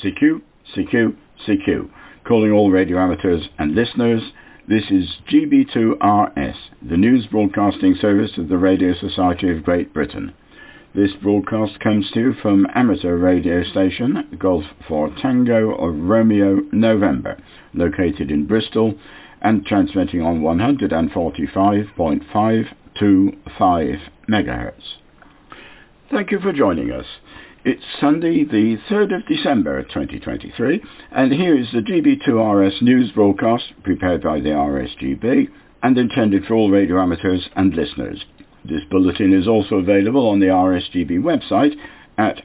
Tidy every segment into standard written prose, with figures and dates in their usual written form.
CQ, CQ, CQ. Calling all radio amateurs and listeners, this is GB2RS, the news broadcasting service of the Radio Society of Great Britain. This broadcast comes to you from amateur radio station Golf for Tango or Romeo November, located in Bristol and transmitting on 145.525 MHz. Thank you for joining us. It's Sunday, the 3rd of December 2023, and here is the GB2RS news broadcast prepared by the RSGB and intended for all radio amateurs and listeners. This bulletin is also available on the RSGB website at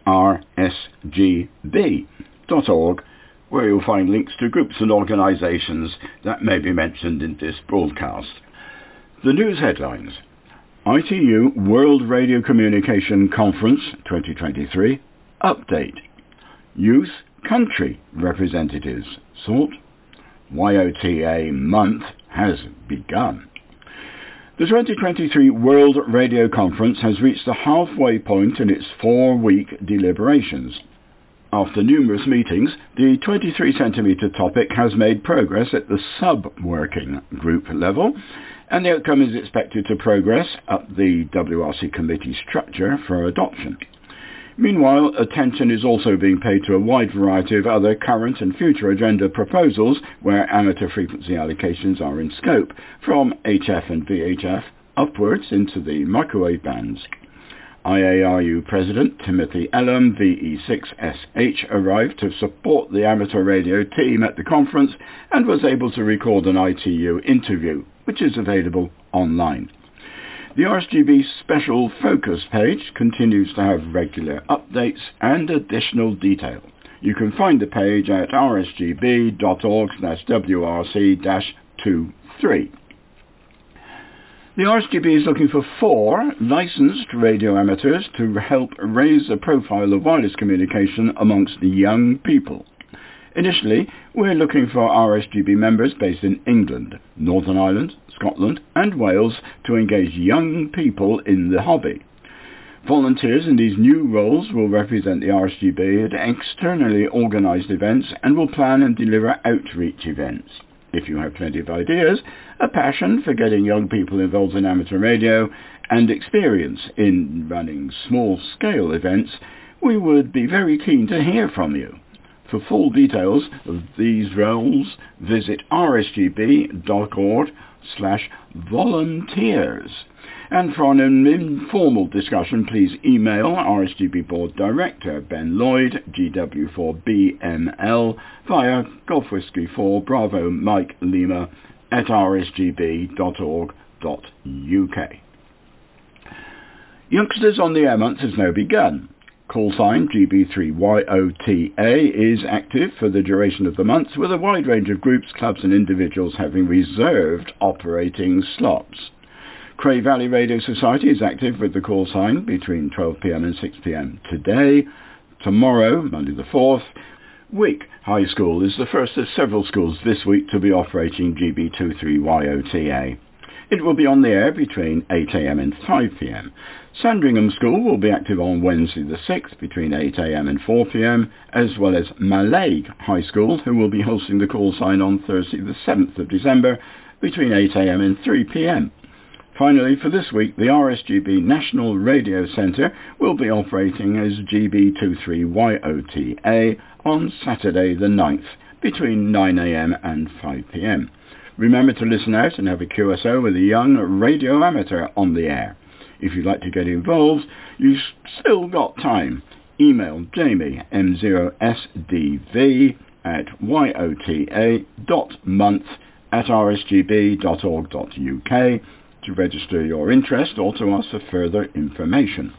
rsgb.org, where you'll find links to groups and organisations that may be mentioned in this broadcast. The news headlines: ITU World Radio Communication Conference 2023 update. Youth Country Representatives sought. YOTA month has begun. The 2023 World Radio Conference has reached the halfway point in its 4-week deliberations. After numerous meetings, the 23cm topic has made progress at the sub-working group level, and the outcome is expected to progress up the WRC committee structure for adoption. Meanwhile, attention is also being paid to a wide variety of other current and future agenda proposals where amateur frequency allocations are in scope, from HF and VHF upwards into the microwave bands. IARU President Timothy Elam, VE6SH, arrived to support the amateur radio team at the conference and was able to record an ITU interview, which is available online. The RSGB Special Focus page continues to have regular updates and additional detail. You can find the page at rsgb.org/WRC-23. The RSGB is looking for 4 licensed radio amateurs to help raise the profile of wireless communication amongst the young people. Initially, we're looking for RSGB members based in England, Northern Ireland, Scotland and Wales to engage young people in the hobby. Volunteers in these new roles will represent the RSGB at externally organised events and will plan and deliver outreach events. If you have plenty of ideas, a passion for getting young people involved in amateur radio and experience in running small-scale events, we would be very keen to hear from you. For full details of these roles, visit rsgb.org/volunteers. And for an informal discussion, please email RSGB Board Director Ben Lloyd, GW4BML, via Golf Whiskey 4 Bravo Mike Lima at rsgb.org.uk. Youngsters on the Air Month has now begun. Call sign GB3YOTA is active for the duration of the month, with a wide range of groups, clubs and individuals having reserved operating slots. Cray Valley Radio Society is active with the call sign between 12 p.m. and 6 p.m. today. Tomorrow, Monday the 4th, Wick High School is the first of several schools this week to be operating GB23YOTA. It will be on the air between 8 a.m. and 5 p.m. Sandringham School will be active on Wednesday the 6th between 8 a.m. and 4 p.m, as well as Mallaig High School, who will be hosting the call sign on Thursday the 7th of December between 8 a.m. and 3 p.m. Finally, for this week, the RSGB National Radio Centre will be operating as GB23YOTA on Saturday the 9th between 9 a.m. and 5 p.m. Remember to listen out and have a QSO with a young radio amateur on the air. If you'd like to get involved, you've still got time. Email Jamie M0SDV at yota.month@rsgb.org.uk to register your interest or to ask for further information.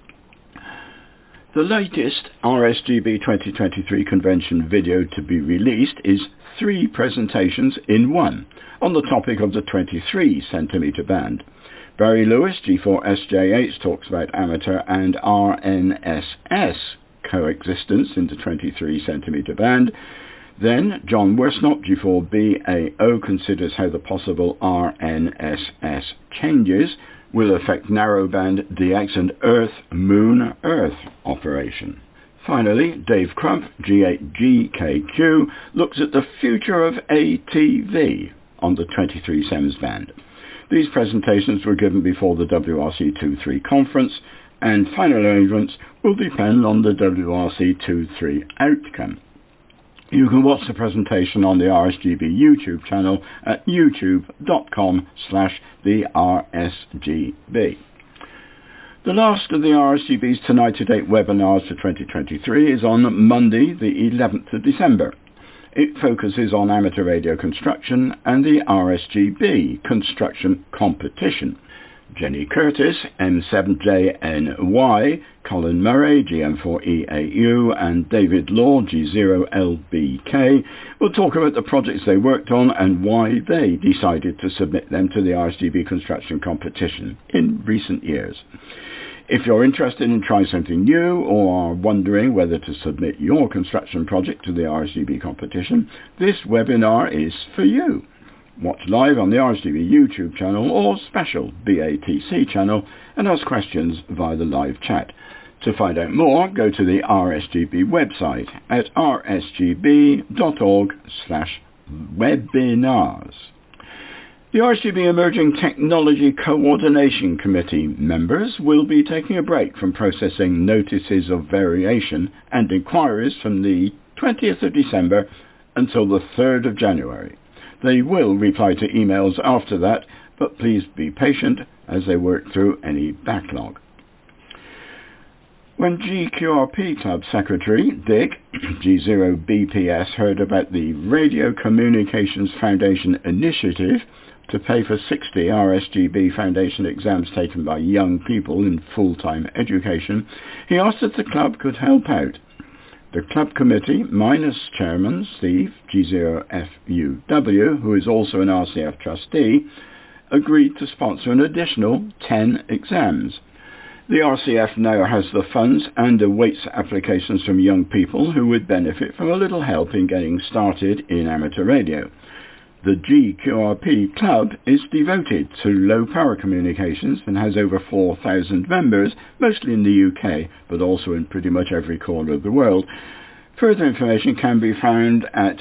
The latest RSGB 2023 convention video to be released is 3 presentations in 1 on the topic of the 23cm band. Barry Lewis, G4SJH, talks about amateur and RNSS coexistence in the 23cm band. Then John Worsnop, G4BAO, considers how the possible RNSS changes will affect narrowband DX and Earth-Moon-Earth operation. Finally, Dave Crump, G8GKQ, looks at the future of ATV on the 23 SEMS band. These presentations were given before the WRC23 conference, and final arrangements will depend on the WRC23 outcome. You can watch the presentation on the RSGB YouTube channel at youtube.com/thersgb. The last of the RSGB's Tonight to Date webinars for 2023 is on Monday, the 11th of December. It focuses on amateur radio construction and the RSGB construction competition. Jenny Curtis, M7JNY, Colin Murray, GM4EAU, and David Law, G0LBK, will talk about the projects they worked on and why they decided to submit them to the RSGB construction competition in recent years. If you're interested in trying something new or are wondering whether to submit your construction project to the RSGB competition, this webinar is for you. Watch live on the RSGB YouTube channel or special BATC channel and ask questions via the live chat. To find out more, go to the RSGB website at rsgb.org/webinars. The RSGB Emerging Technology Coordination Committee members will be taking a break from processing notices of variation and inquiries from the 20th of December until the 3rd of January. They will reply to emails after that, but please be patient as they work through any backlog. When GQRP Club Secretary Dick G0BPS heard about the Radio Communications Foundation initiative to pay for 60 RSGB Foundation exams taken by young people in full-time education, he asked if the club could help out. The club committee, minus Chairman Steve G0FUW, who is also an RCF trustee, agreed to sponsor an additional 10 exams. The RCF now has the funds and awaits applications from young people who would benefit from a little help in getting started in amateur radio. The GQRP Club is devoted to low-power communications and has over 4,000 members, mostly in the UK, but also in pretty much every corner of the world. Further information can be found at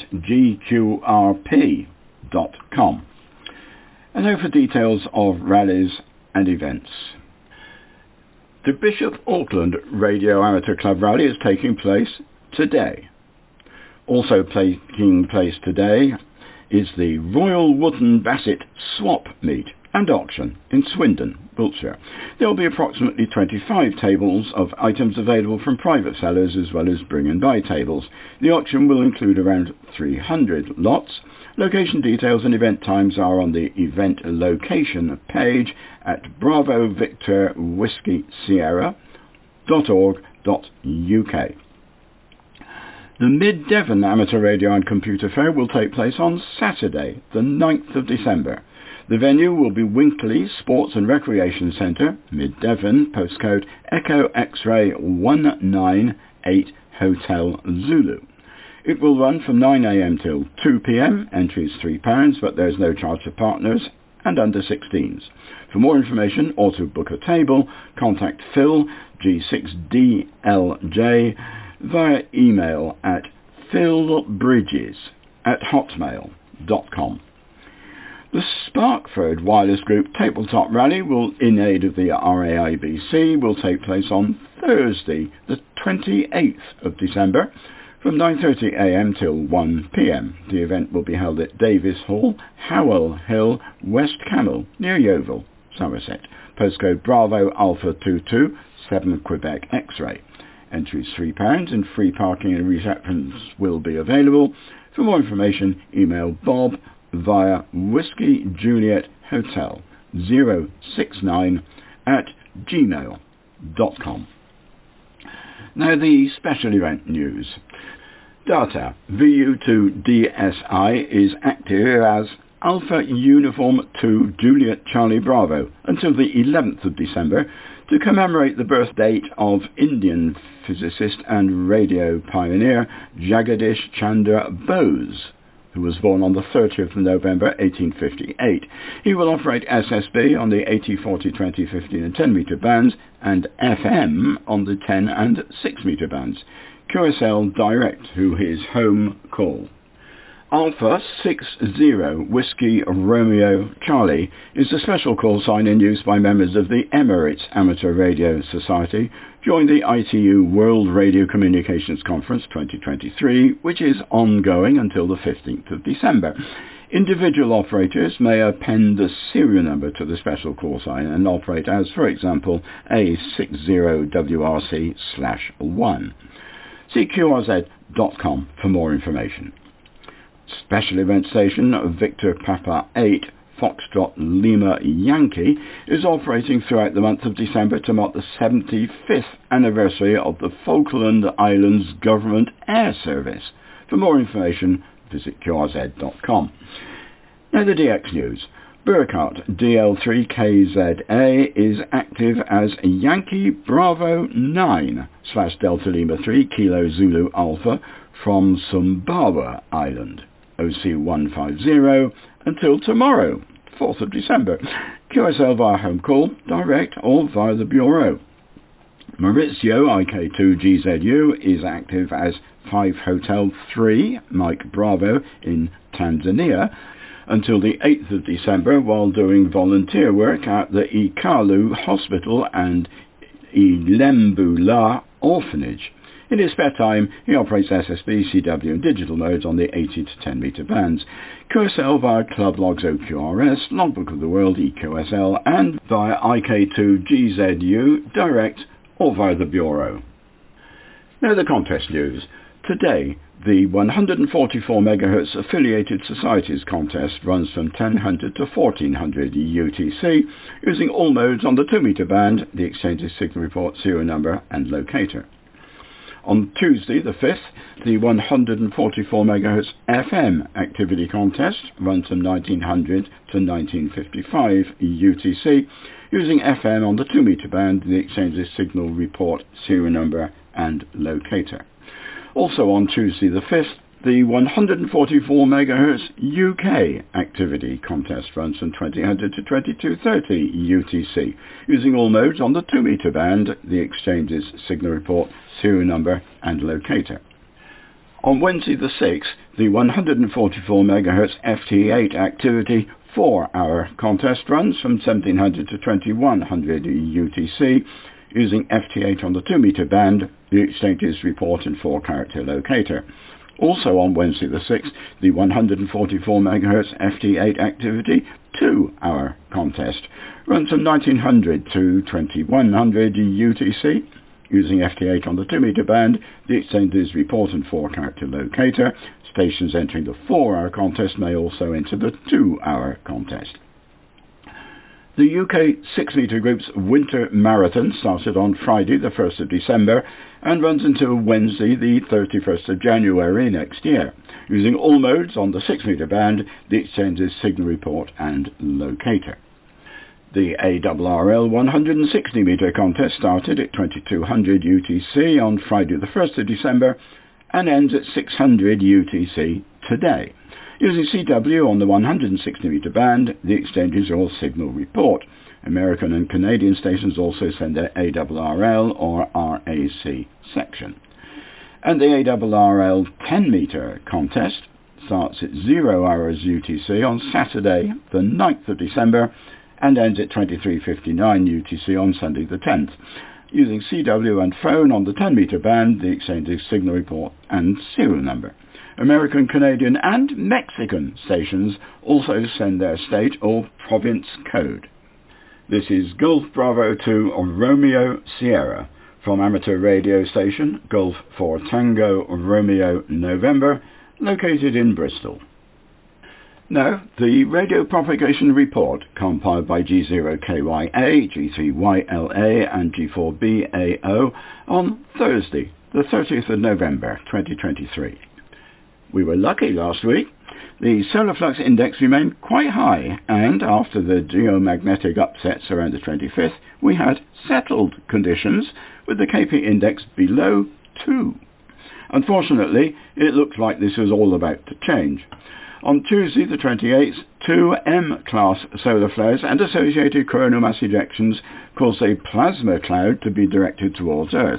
gqrp.com. And now for details of rallies and events. The Bishop Auckland Radio Amateur Club Rally is taking place today. Also taking place today is the Royal Wootton Bassett Swap Meet and Auction in Swindon, Wiltshire. There will be approximately 25 tables of items available from private sellers as well as bring and buy tables. The auction will include around 300 lots. Location details and event times are on the event location page at bravovictorwhiskeysierra.org.uk. The Mid-Devon Amateur Radio and Computer Fair will take place on Saturday, the 9th of December. The venue will be Winkley Sports and Recreation Centre, Mid-Devon, postcode Echo X-Ray 198 Hotel Zulu. It will run from 9 a.m. till 2 p.m. Entry is £3, but there is no charge for partners and under 16s. For more information or to book a table, contact Phil G6DLJ via email at philbridges@hotmail.com. The Sparkford Wireless Group Tabletop Rally will, in aid of the RAIBC, will take place on Thursday, the 28th of December, from 9:30 a.m. till 1 p.m. The event will be held at Davis Hall, Howell Hill, West Camel, near Yeovil, Somerset. Postcode Bravo Alpha 22, 7 Quebec X-Ray. Entry is £3 and free parking and receptions will be available. For more information, email Bob via Whiskey Juliet Hotel 069@gmail.com. Now the special event news. Data VU2DSI is active as Alpha Uniform 2 Juliet Charlie Bravo until the 11th of December to commemorate the birth date of Indian physicist and radio pioneer Jagadish Chandra Bose, who was born on the 30th of November 1858. He will operate SSB on the 80, 40, 20, 15 and 10 metre bands and FM on the 10 and 6 metre bands. QSL Direct to his home call. Alpha 60 Whiskey Romeo Charlie is a special call sign in use by members of the Emirates Amateur Radio Society during the ITU World Radio Communications Conference 2023, which is ongoing until the 15th of December. Individual operators may append the serial number to the special call sign and operate as, for example, A60WRC/1. See QRZ.com for more information. Special event station Victor Papa 8 Foxtrot Lima Yankee is operating throughout the month of December to mark the 75th anniversary of the Falkland Islands Government Air Service. For more information, visit QRZ.com. Now the DX News. Burkhardt DL3KZA is active as Yankee Bravo 9/Delta Lima 3 Kilo Zulu Alpha from Sumbawa Island. OC150 until tomorrow, 4th of December. QSL via home call, direct or via the Bureau. Maurizio IK2GZU is active as 5 Hotel 3 Mike Bravo in Tanzania until the 8th of December while doing volunteer work at the Ikalu Hospital and Ilembula Orphanage. In his spare time, he operates SSB, CW and digital modes on the 80 to 10 metre bands. QSL via Club Logs OQRS, Logbook of the World EQSL and via IK2GZU direct or via the Bureau. Now the contest news. Today, the 144 MHz Affiliated Societies contest runs from 1000 to 1400 UTC using all modes on the 2 metre band, the exchange's signal report, serial number and locator. On Tuesday the 5th, the 144 MHz FM activity contest runs from 1900 to 1955 UTC using FM on the 2 metre band, the exchange's signal report, serial number and locator. Also on Tuesday the 5th, the 144 MHz UK activity contest runs from 2000 to 2230 UTC, using all modes on the 2 metre band, the exchange's signal report, serial number and locator. On Wednesday the 6th, the 144 MHz FT8 activity 4-hour contest runs from 1700 to 2100 UTC, using FT8 on the 2 metre band, the exchange's report and 4-character locator. Also on Wednesday the 6th, the 144 MHz FT8 activity 2-hour contest runs from 1900 to 2100 UTC, using FT8 on the 2 metre band, the exchange's report and 4-character locator. Stations entering the 4-hour contest may also enter the 2-hour contest. The UK 6 metre group's Winter Marathon started on Friday the 1st of December and runs until Wednesday the 31st of January next year, using all modes on the 6 metre band, the exchange's signal report and locator. The ARRL 160 metre contest started at 2200 UTC on Friday the 1st of December and ends at 600 UTC today. Using CW on the 160 metre band, the exchanges all signal report. American and Canadian stations also send their ARRL or RAC section. And the ARRL 10 metre contest starts at 0 hours UTC on Saturday the 9th of December and ends at 23:59 UTC on Sunday the 10th. Using CW and phone on the 10 metre band, the exchange's signal report and serial number. American, Canadian and Mexican stations also send their state or province code. This is Golf Bravo 2 Romeo Sierra from amateur radio station Golf 4 Tango Romeo November, located in Bristol. Now, the radio propagation report compiled by G0KYA, G3YLA and G4BAO on Thursday, the 30th of November 2023. We were lucky last week. The solar flux index remained quite high, and after the geomagnetic upsets around the 25th, we had settled conditions with the KP index below 2. Unfortunately, it looked like this was all about to change. On Tuesday the 28th, 2 M-class solar flares and associated coronal mass ejections caused a plasma cloud to be directed towards Earth.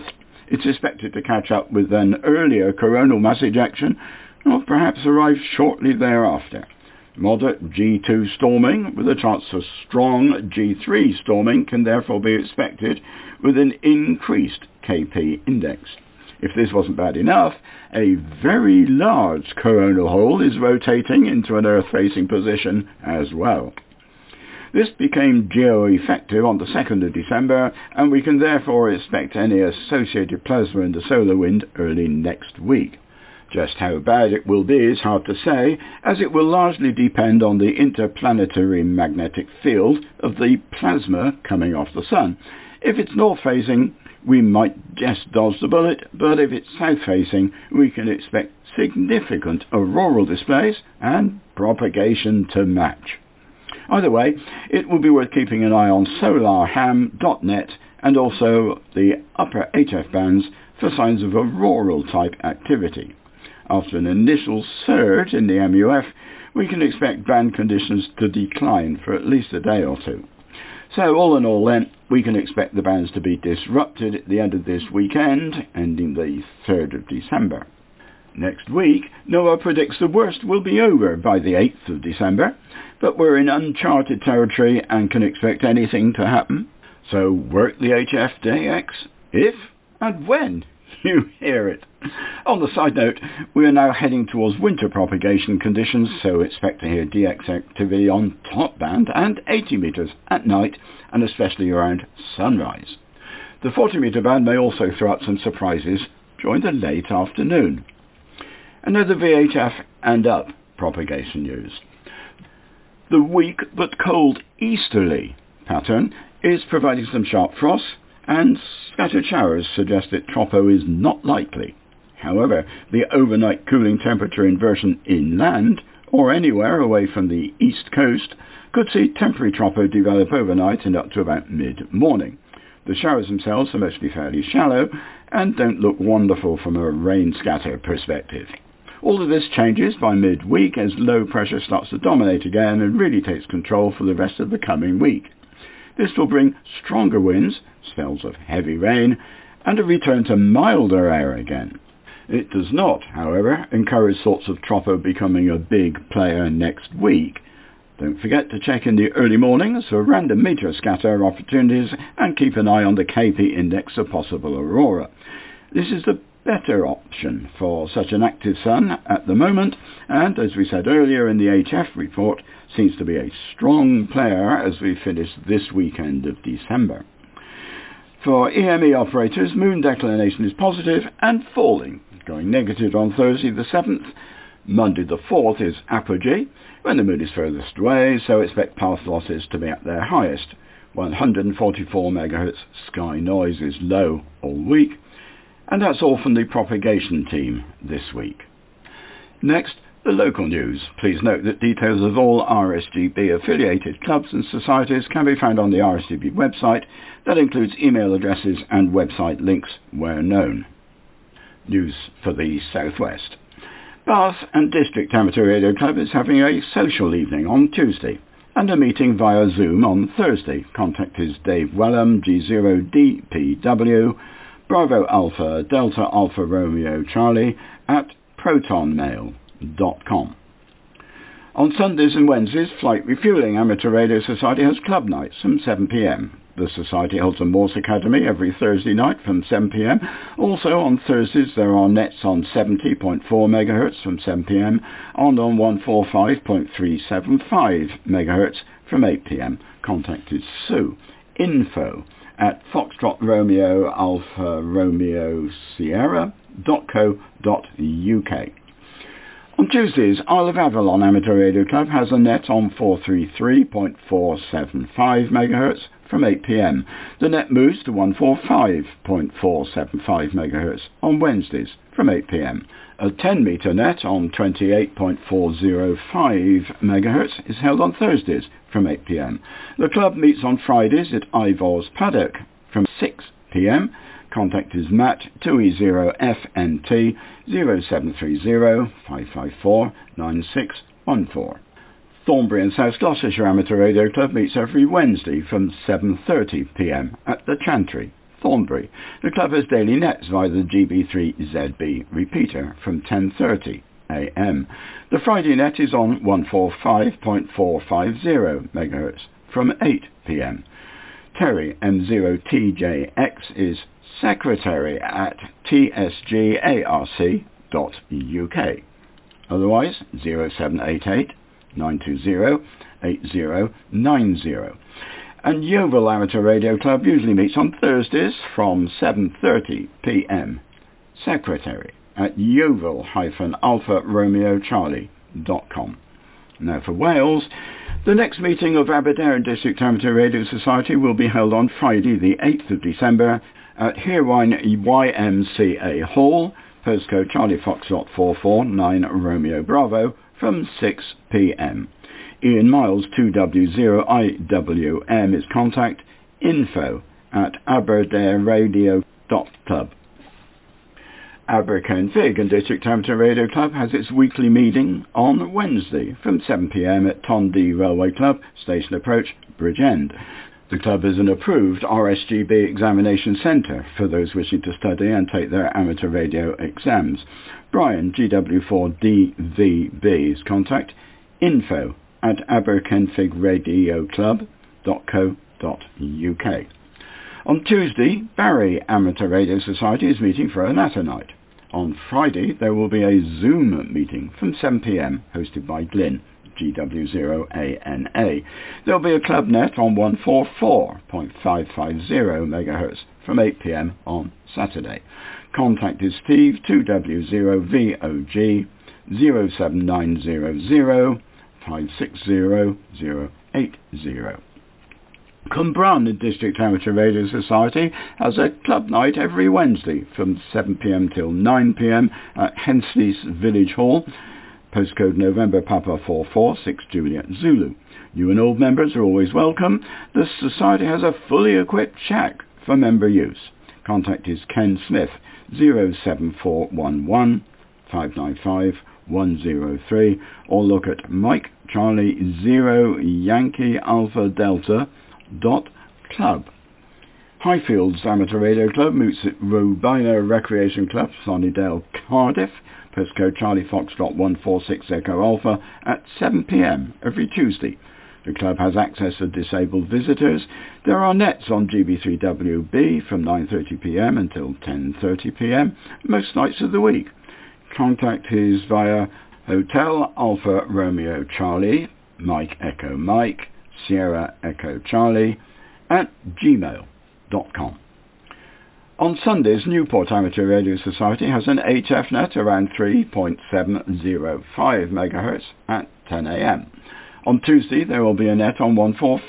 It's expected to catch up with an earlier coronal mass ejection, or perhaps arrive shortly thereafter. Moderate G2 storming with a chance for strong G3 storming can therefore be expected with an increased KP index. If this wasn't bad enough, a very large coronal hole is rotating into an Earth-facing position as well. This became geo-effective on the 2nd of December, and we can therefore expect any associated plasma in the solar wind early next week. Just how bad it will be is hard to say, as it will largely depend on the interplanetary magnetic field of the plasma coming off the Sun. If it's north-facing, we might just dodge the bullet, but if it's south-facing, we can expect significant auroral displays and propagation to match. Either way, it will be worth keeping an eye on solarham.net and also the upper HF bands for signs of auroral type activity. After an initial surge in the MUF, we can expect band conditions to decline for at least a day or two. So all in all then, we can expect the bands to be disrupted at the end of this weekend, ending the 3rd of December. Next week, NOAA predicts the worst will be over by the 8th of December, but we're in uncharted territory and can expect anything to happen. So work the HF-DX if and when you hear it. On the side note, we are now heading towards winter propagation conditions, so expect to hear DX activity on top band and 80 metres at night, and especially around sunrise. The 40 metre band may also throw up some surprises during the late afternoon. Another VHF and up propagation news. The weak but cold easterly pattern is providing some sharp frosts, and scattered showers suggest that tropo is not likely. However, the overnight cooling temperature inversion inland, or anywhere away from the east coast, could see temporary tropo develop overnight and up to about mid-morning. The showers themselves are mostly fairly shallow and don't look wonderful from a rain scatter perspective. All of this changes by mid-week as low pressure starts to dominate again and really takes control for the rest of the coming week. This will bring stronger winds, spells of heavy rain, and a return to milder air again. It does not, however, encourage sorts of tropo becoming a big player next week. Don't forget to check in the early mornings for random meteor scatter opportunities and keep an eye on the KP index of possible aurora. This is the better option for such an active sun at the moment, and as we said earlier in the HF report, seems to be a strong player as we finish this weekend of December. For EME operators, moon declination is positive and falling, going negative on Thursday the 7th. Monday the 4th is apogee, when the moon is furthest away, so expect path losses to be at their highest. 144 MHz sky noise is low all week. And that's all from the propagation team this week. Next, the local news. Please note that details of all RSGB affiliated clubs and societies can be found on the RSGB website. That includes email addresses and website links where known. News for the Southwest. Bath and District Amateur Radio Club is having a social evening on Tuesday and a meeting via Zoom on Thursday. Contact is Dave Wellham, G0DPW, Bravo Alpha Delta Alpha Romeo Charlie at protonmail.com. On Sundays and Wednesdays, Flight Refueling Amateur Radio Society has club nights from 7 p.m. The Society holds a Morse Academy every Thursday night from 7 p.m. Also on Thursdays there are nets on 70.4 MHz from 7 p.m. and on 145.375 MHz from 8 p.m. Contact is Sue. Info at Foxtrot Romeo Alpha Romeo Sierra.co.uk. On Tuesdays, Isle of Avalon Amateur Radio Club has a net on 433.475 MHz from 8 p.m. The net moves to 145.475 MHz on Wednesdays from 8 p.m. A 10 metre net on 28.405 MHz is held on Thursdays from 8 p.m. The club meets on Fridays at Ivor's Paddock from 6 p.m. Contact is Matt 2E0FNT 0730 554 9614. Thornbury and South Gloucestershire Amateur Radio Club meets every Wednesday from 7:30 p.m. at the Chantry, Thornbury. The club has daily nets via the GB3ZB repeater from 10:30 AM. The Friday net is on 145.450 MHz from 8 PM. Terry M0TJX is secretary at tsgarc.uk. Otherwise 0788 920 8090. And Yeovil Amateur Radio Club usually meets on Thursdays from 7:30 PM. Secretary at yeovil-alpha-romeo-charlie.com. Now for Wales, the next meeting of Aberdare District Amateur Radio Society will be held on Friday the 8th of December at Hirwine YMCA Hall, postcode Charlie Foxtrot 449 Romeo Bravo, from 6 PM. Ian Miles 2W0IWM is contact info@aberdareradio.club. Aberkenfig and District Amateur Radio Club has its weekly meeting on Wednesday from 7 PM at Tondy Railway Club, Station Approach, Bridgend. The club is an approved RSGB examination centre for those wishing to study and take their amateur radio exams. Brian GW4DVB's contact info@aberkenfigradioclub.co.uk. On Tuesday, Barry Amateur Radio Society is meeting for a natter night. On Friday, there will be a Zoom meeting from 7 PM, hosted by Glyn, GW0ANA. There will be a club net on 144.550 MHz from 8 PM on Saturday. Contact is Steve 2W0VOG 07900 560 080. Cumbrawn District Amateur Radio Society has a club night every Wednesday from 7 PM till 9 PM at Hensley's Village Hall, postcode November Papa 446 Juliet Zulu. New and old members are always welcome. The society has a fully equipped shack for member use. Contact is Ken Smith 07411 595 103 or look at Mike Charlie 0 Yankee Alpha Delta .club. Highfields Amateur Radio Club meets at Robina Recreation Club, Sunnydale, Cardiff, postcode Charlie Foxtrot 146 Echo Alpha at 7 PM every Tuesday. The club has access for disabled visitors. There are nets on GB3WB from 9:30 PM until 10:30 PM most nights of the week. Contact is via Hotel Alpha Romeo Charlie, Mike Echo Mike, Sierra Echo Charlie at gmail.com. On Sundays, Newport Amateur Radio Society has an HF net around 3.705 MHz at 10 AM. On Tuesday, there will be a net on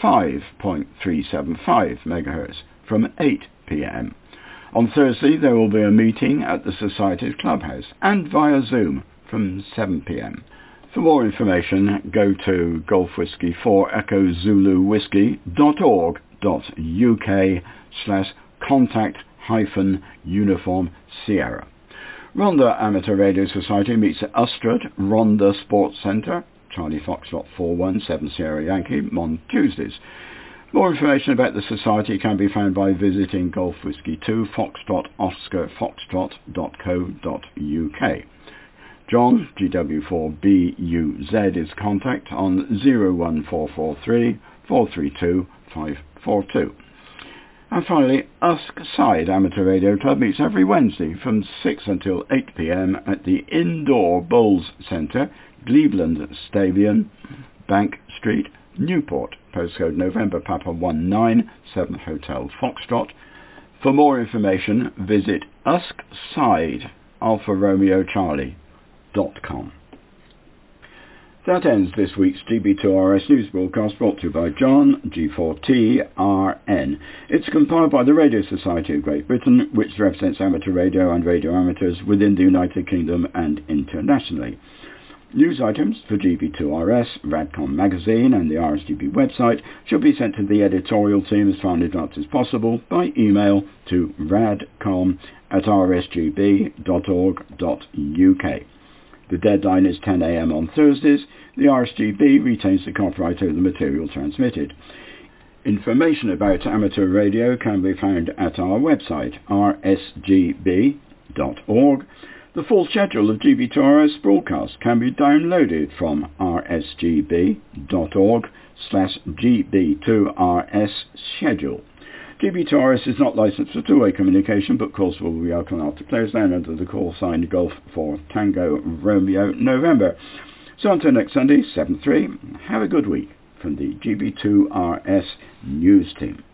145.375 MHz from 8 PM. On Thursday, there will be a meeting at the Society's Clubhouse and via Zoom from 7 PM. For more information, go to Golf Whiskey 4 Echo Zulu Whiskey.org.uk/contact-uniform Sierra. Rhondda Amateur Radio Society meets at Ustrad Rhondda Sports Centre, Charlie Foxtrot 417 Sierra Yankee, on Tuesdays. More information about the society can be found by visiting Golf Whiskey 2 Foxtrot Oscar Foxtrot.co.uk. John, GW4BUZ, is contact on 01443 432 542. And finally, Usk Side Amateur Radio Club meets every Wednesday from 6 until 8 PM at the Indoor Bowls Centre, Cleveland Stadium, Bank Street, Newport, postcode November Papa 197 Hotel Foxtrot. For more information, visit uskside Alpha Romeo Charlie.com. That ends this week's GB2RS news broadcast, brought to you by John G4TRN. It's compiled by the Radio Society of Great Britain, which represents amateur radio and radio amateurs within the United Kingdom and internationally. News items for GB2RS, Radcom magazine and the RSGB website should be sent to the editorial team as far in advance as possible by email to radcom@rsgb.org.uk. The deadline is 10 AM on Thursdays. The RSGB retains the copyright over the material transmitted. Information about amateur radio can be found at our website, rsgb.org. The full schedule of GB2RS broadcasts can be downloaded from rsgb.org/GB2RS schedule. GB2RS is not licensed for two-way communication, but calls will be welcome after close down under the call sign Golf for Tango Romeo November. So until next Sunday, 7/3, have a good week from the GB2RS News Team.